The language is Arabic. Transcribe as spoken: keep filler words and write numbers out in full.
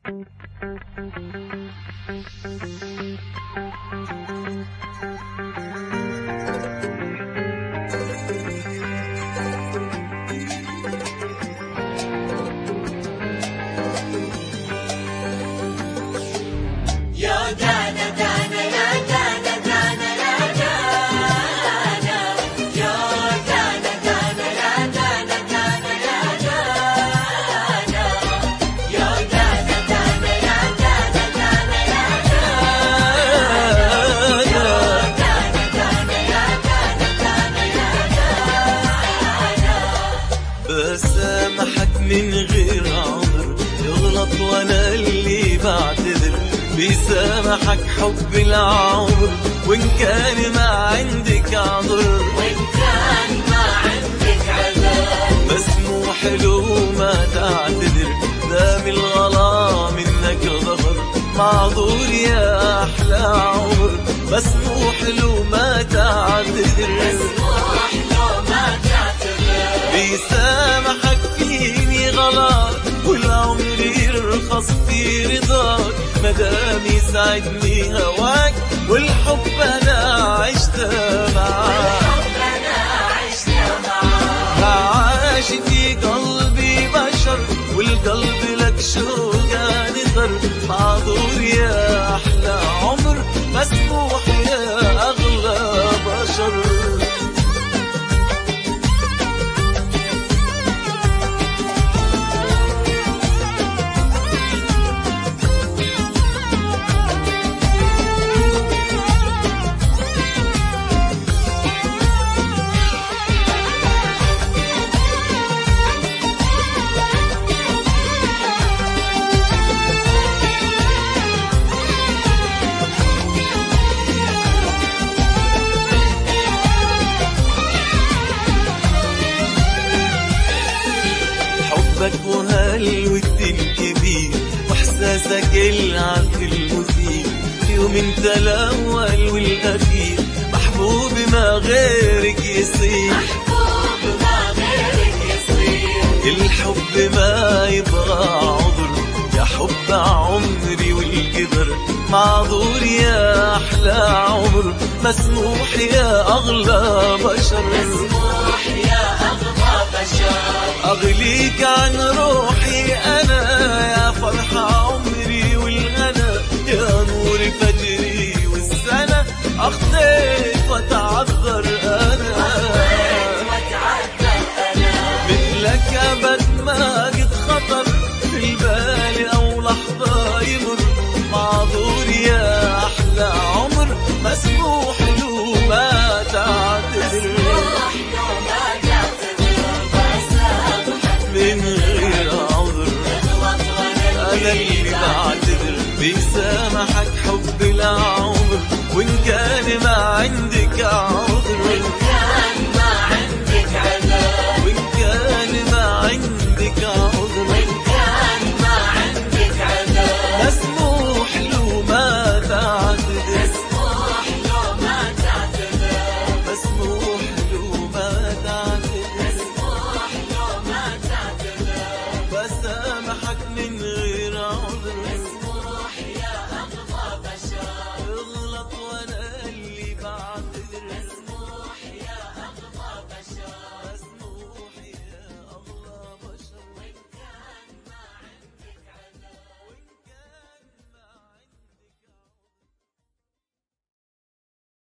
بسامحك من غير عذر، يغلط وانا اللي بعتذر. بيسامحك حب العمر وان كان ما عندك عذر، وان كان ما عندك عذر مسموح له ما تعتذر. دام الغلا منك ظهر، معذور يا احلى عمر. مسموح له ما تعتذر، مسموح له ما تعتذر. بيسامحك فيني غلط والعمر يرخص في رضاك. مدام يسعدني هواك والحب انا عشت معاك. عاش في قلبي بشر والقلب لك شوقه نثر. معذور يا احلى عمر، مسموح يا اغلى بشر. حبك وهالود الكبير واحساسك العذب المثير. يوم انت الاول والاخير، محبوب ما غيرك يصير. محبوب ما غيرك يصير. الحب ما يبغى عذر، يا حب عمري والقدر. معذور يا احلى عمر، مسموح يا اغلى بشر. مسموح يا اغلى بشر. أغليك عن روحي أنا، يا فرح عمري والهنا. يا نور فجري والسنة، أخطيت وأتعذر أنا. مثلك أبد ما قد خطر في البال أو لحظة يمر. معذور يا أحلى عمر، مسموح له ما تعتذر. من غير عذر أنا اللي بعتذر. بيسامحك حب العمر وإن كان ما عندك عذر.